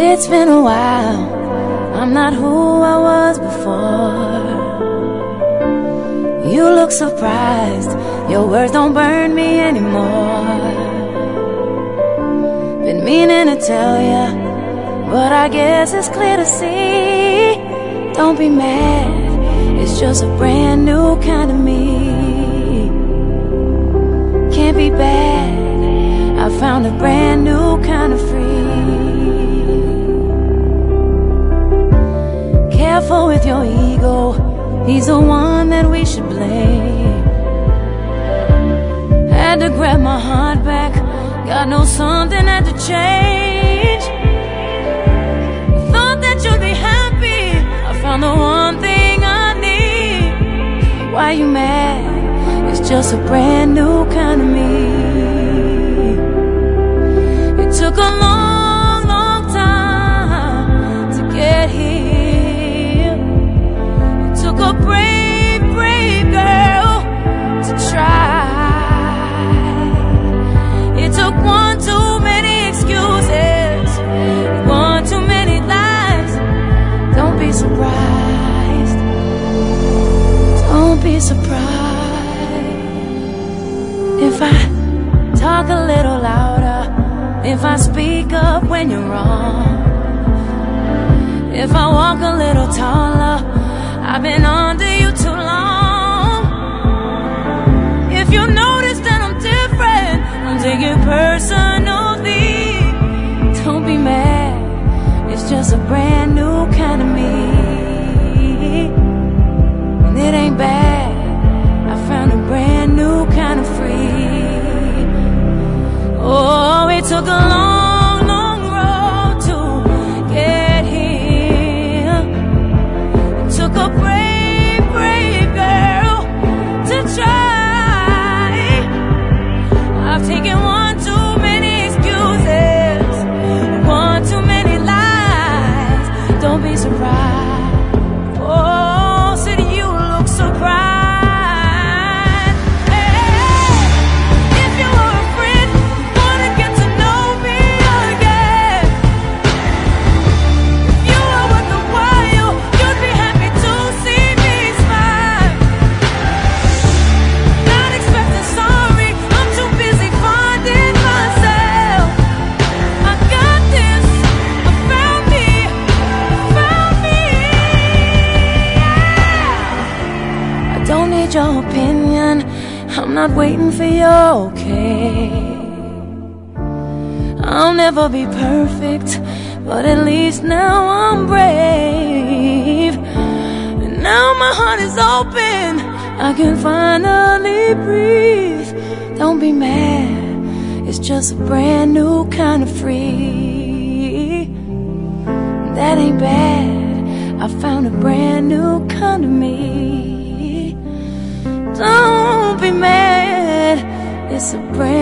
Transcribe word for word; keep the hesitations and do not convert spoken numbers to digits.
It's been a while, I'm not who I was before. You look surprised, your words don't burn me anymore. Been meaning to tell ya, but I guess it's clear to see. Don't be mad, it's just a brand new kind of me. Can't be bad, I found a brand new kind of free. Careful with your ego, he's the one that we should blame. Had to grab my heart back, God knows something had to change. Thought that you'd be happy, I found the one thing I need. Why you mad? It's just a brand new kind of me. It took a long, long time to get here. A brave, brave girl to try. It took one too many excuses, one too many lies. Don't be surprised, don't be surprised if I talk a little louder, if I speak up when you're wrong, if I walk a little taller. I've been under you too long. If you notice that I'm different, don't take it personally. Don't be mad, it's just a brand new kind of me. And it ain't bad, I found a brand new kind of free. Oh, it took a long, long road to get here. It took a brave, brave girl to try. I've taken one too many excuses, one too many lies. Don't be surprised. Oh, said you look surprised. Hey, if you were a friend, wanna get to know me again. If you were worth the while, you'd be happy to see me smile. Not expecting sorry, I'm too busy finding myself. I got this, I found me, found me, yeah. I don't need your opinion, I'm not waiting for your okay. I'll never be perfect, but at least now I'm brave. And now my heart is open, I can finally breathe. Don't be mad, it's just a brand new kind of free. That ain't bad, I found a brand new kind of me. Don't be mad, it's a brand